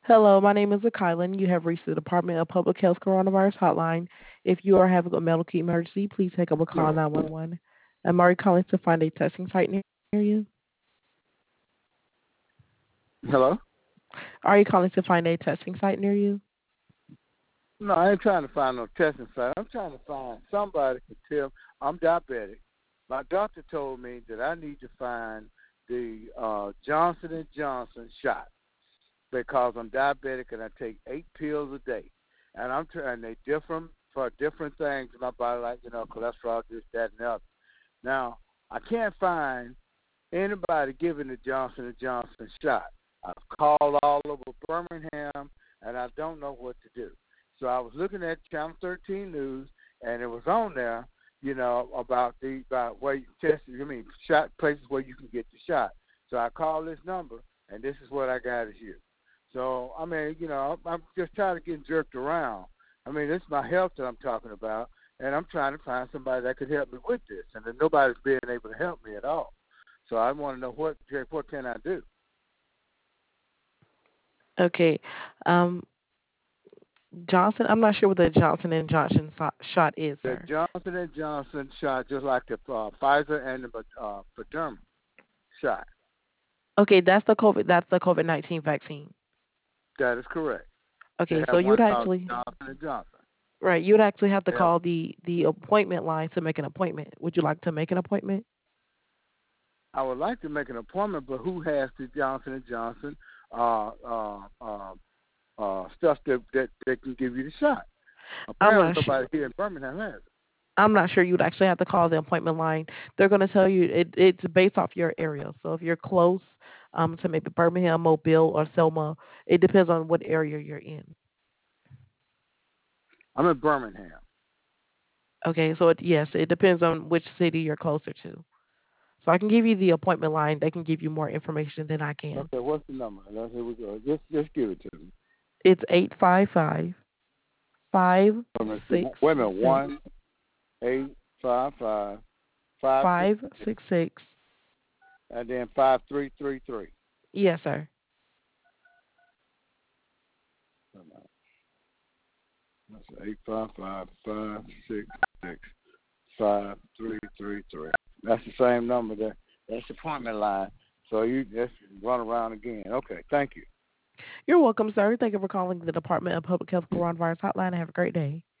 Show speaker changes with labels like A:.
A: Hello, my name is Akylan. You have reached the Department of Public Health Coronavirus Hotline. If you are having a medical emergency, please take up a call 911. I'm Murray calling to find a testing site near you.
B: Hello?
A: Are you calling to find a testing site near you?
B: No, I ain't trying to find no testing site. I'm trying to find somebody to tell I'm diabetic. My doctor told me that I need to find the Johnson and Johnson shot because I'm diabetic and I take 8 pills a day, and I'm trying. They different for different things in my body, like cholesterol, this, that, and the other. Now I can't find anybody giving the Johnson and Johnson shot. I've called all over Birmingham, and I don't know what to do. So I was looking at Channel 13 News, and it was on there, about where you test. Shot places where you can get the shot. So I called this number, and this is what I got is you. So I'm just tired of getting jerked around. This is my health that I'm talking about, and I'm trying to find somebody that could help me with this, and then nobody's being able to help me at all. So I want to know what can I do?
A: Okay. Um, Johnson, I'm not sure what the Johnson and Johnson shot is,
B: The
A: sir.
B: Johnson and Johnson shot, just like the Pfizer and the Moderna shot.
A: Okay, that's the COVID-19 vaccine.
B: That is correct. They
A: Okay, so
B: have
A: you'd
B: one called
A: actually
B: Johnson and Johnson.
A: right, you'd actually have to
B: They have,
A: call the appointment line to make an appointment. Would you like to make an appointment?
B: I would like to make an appointment, but who has the Johnson and Johnson uh, uh, uh, stuff that can give you the shot?
A: I'm
B: Apparently,
A: not sure.
B: nobody here in Birmingham has it.
A: I'm not sure you'd actually have to call the appointment line. They're going to tell you it's based off your area. So if you're close to maybe Birmingham, Mobile, or Selma, it depends on what area you're in.
B: I'm in Birmingham.
A: Okay, so yes, it depends on which city you're closer to. So I can give you the appointment line. They can give you more information than I can.
B: Okay, what's the number? Here we go. Just give it to me.
A: It's 855
B: Wait a minute.
A: 566
B: 1-855 566
A: 566.
B: and then 5333.
A: Yes, sir.
B: That's 855 566 5333. That's the same number there. That's the appointment line. So you just run around again. Okay, thank you.
A: You're welcome, sir. Thank you for calling the Department of Public Health Coronavirus Hotline. Have a great day.